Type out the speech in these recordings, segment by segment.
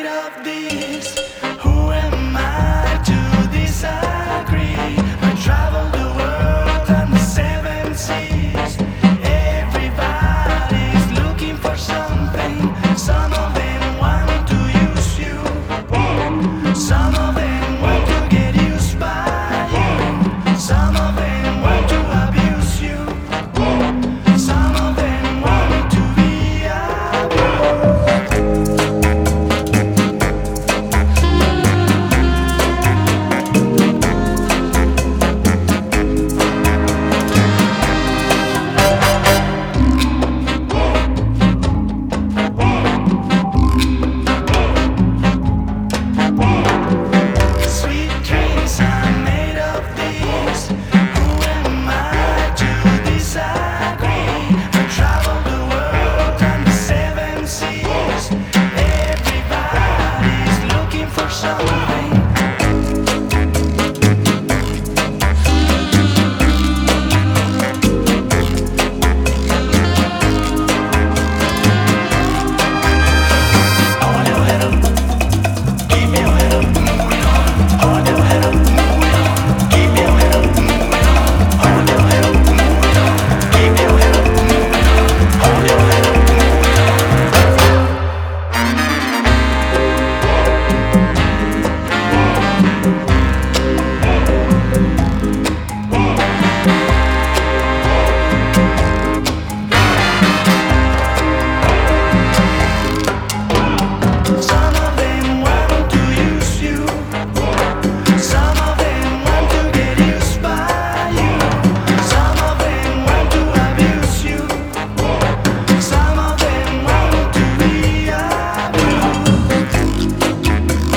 of this. Who am I to disagree? I travel the world and the seven seas. Everybody's looking for something. Some of them want to use you. Some of them want to get used by you. Some of them want to abuse you. Some of them want to be abused. Sweet dreams are made of these. Who am I to disagree? I travel the world and the seven seas. Everybody's looking for something. I want your head up, keep your head up, moving on. I want your head up, moving on. Keep your head up, moving on. I want your head up, moving on. Keep your head up, moving on. I want your head up, some of them want to use you. Some of them want to get used by you. Some of them want to abuse you. Some of them want to be abused.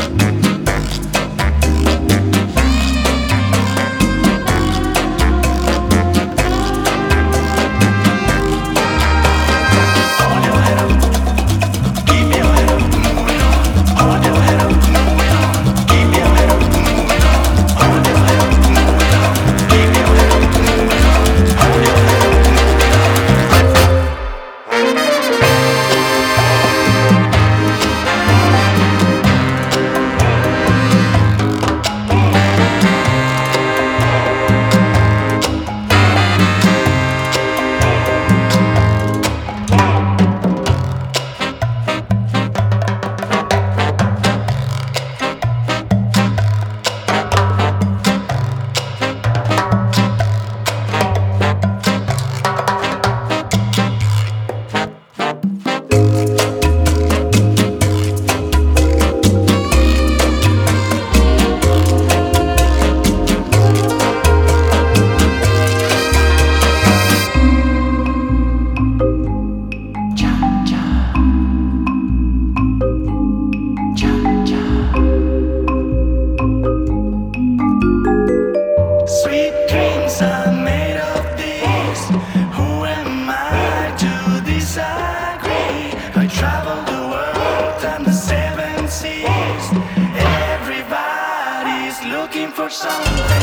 I want your head up, keep your head up, moving on. I want your head up, moving on. Keep your head up, moving on. I want your head up, moving on. Keep your head up, moving on. I want your head up, sweet dreams are made of these. Who am I to disagree? I travel the world and the seven seas. Everybody's looking for something.